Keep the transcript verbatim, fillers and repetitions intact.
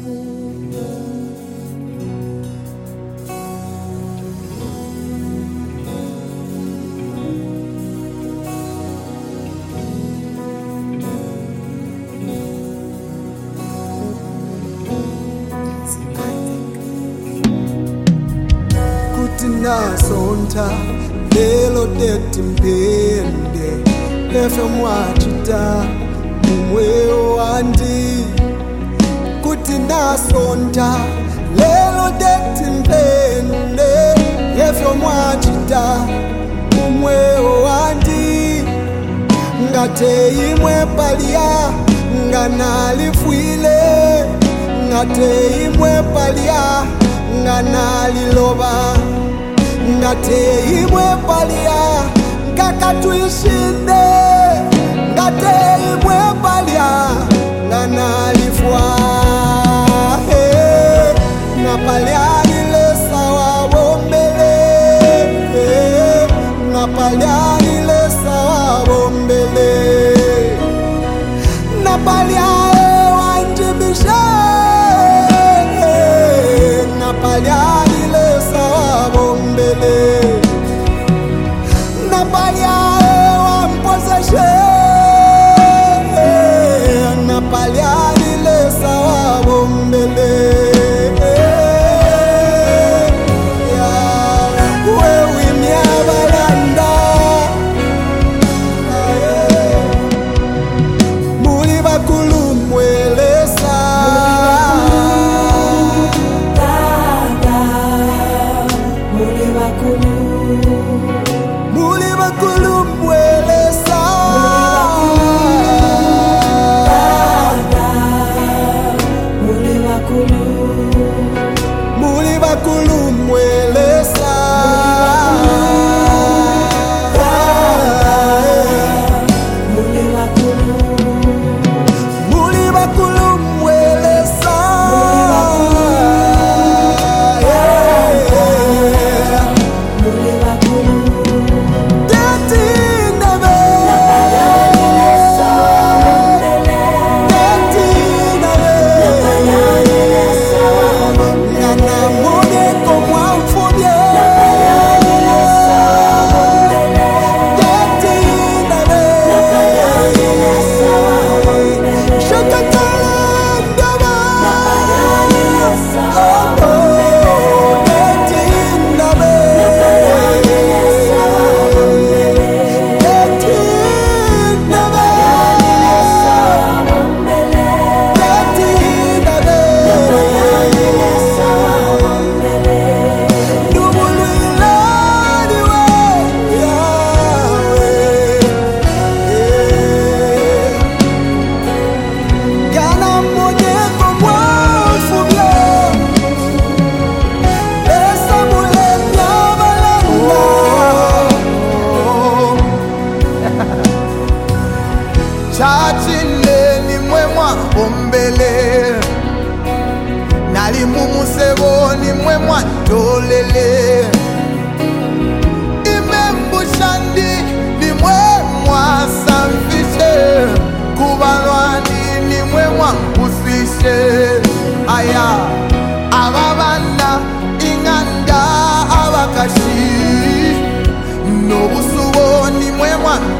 Sonta lelo deti mpende efe mwachita mumweo wandi kuti nasonta lelo deti mpende efe mwachita mumweo wandi ngate imwe palia nganalifwile ngate imwe palia nganaliloba ngate imwe palia ngakatuishinde ngate imwe palia nganalifwa hey, ngapalia nile sawa bombele hey, ngapalia nile sawa bombele napalia wanjibishe hey, ngapalia nile sawa bombele napalia wampozeshe napalia nile sawa bombele wewe miabalanda muli bakulu mwelesa muli bakulu muli bakulu mwelesa muli bakulu muli bakulu mwelesa muli bakulu muli bakulu mwelesa muli bakulu chachile ni mwemwa bombele nali mumusebo ni mwemwa tolele imembushandi ni mwemwa samfishe kubalwani ni mwemwa kusishe aya ababana inganda abakashi nobusubo ni mwemwa